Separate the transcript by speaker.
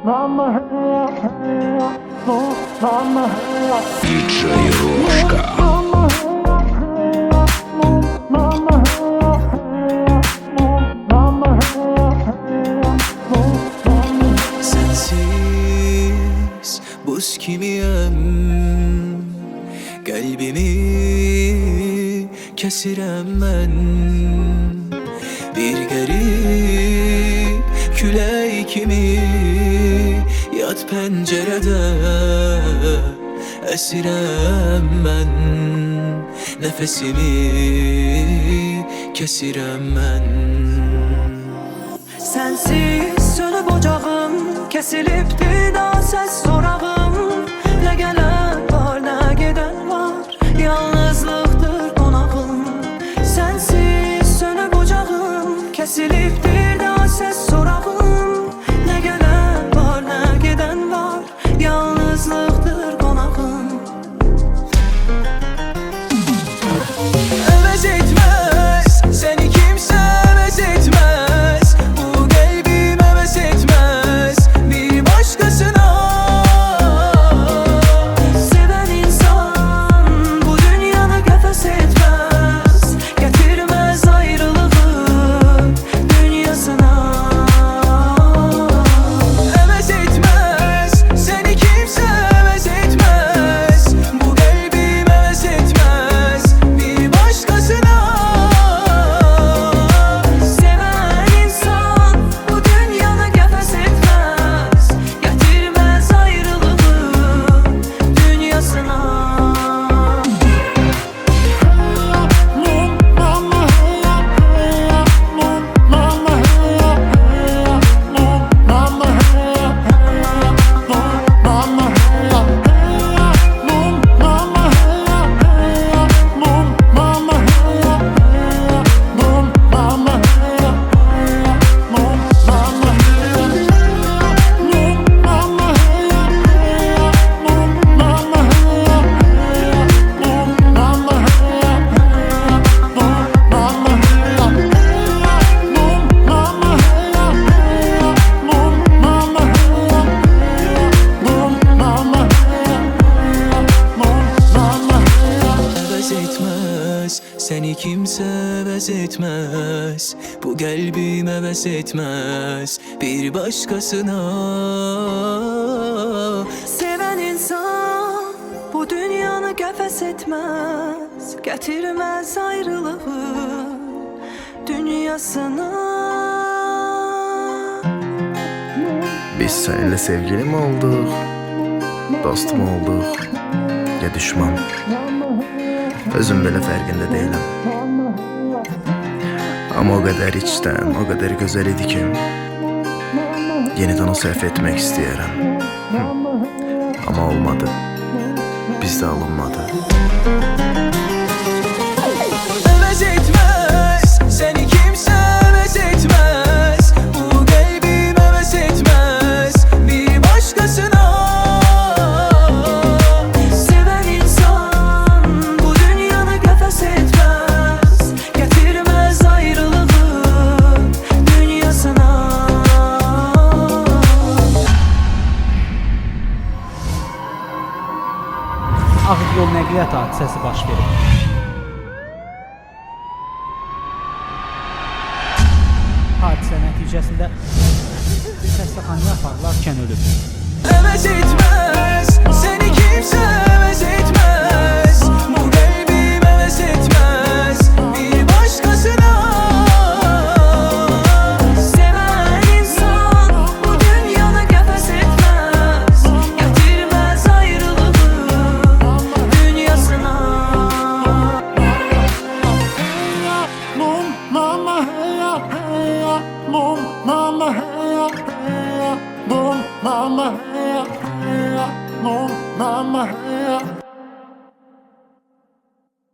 Speaker 1: Диджей Ложка.
Speaker 2: Sensiz buz gibiyim, kalbimi kesirem ben. Bir garip küley kimi yat pencerede esirem ben. Nefesimi kesirem ben. Sensiz sönüp ocağım, kesilipti da ses sorağım. Ne gelen var ne giden var, yalnızlıktır konağım. Sensiz sönüp ocağım, kesilipti da ses sorağım. Ne gelen var ne giden var, yalnızlıktır konağım. Əvəz etmez seni kimse, əvəz etmez. Bu kalbim əvəz etmez bir başkasına. Seven insan bu dünyada qəfəs etmez, getirmez ayrılığı dünyasına. Əvəz etmez seni kimse, əvəz etmez. Bu kalbim əvəz etmez bir başkasına. Seven insan bu dünyada qəfəs etmez, getirmez ayrılığı dünyasına. Əvəz etmez seni kimse, əvəz etmez. Bu kalbim əvəz etmez bir başkasına. Seven insan bu dünyanı qəfəs etmez, getirmez ayrılığı dünyasına.
Speaker 3: Biz seninle sevgili mi olduk, dost mu olduk ya düşman? Özüm belə fərqində deyiləm. Ama o kadar içten, o kadar güzel idi ki yeniden o səhv etmek istəyərəm. Ama olmadı, bizdə alınmadı.
Speaker 2: Əvəz etmez seni kimse, əvəz etmez. Bu kalbim əvəz etmez bir başkasına. Seven insan bu dünyada qəfəs etmez, getirmez ayrılığı dünyasına.
Speaker 4: Ağır yol nəqliyyat hadisəsi baş verib. Hadisə nəticəsində xəstəxanaya aparılarkən ölüb.
Speaker 2: Əvəz etmez seni kimse, əvəz etmez. Bu kalbim əvəz etmez bir başkasına. Seven insan bu dünyada qəfəs etmez, getirmez ayrılığı dünyasına.
Speaker 3: Mama,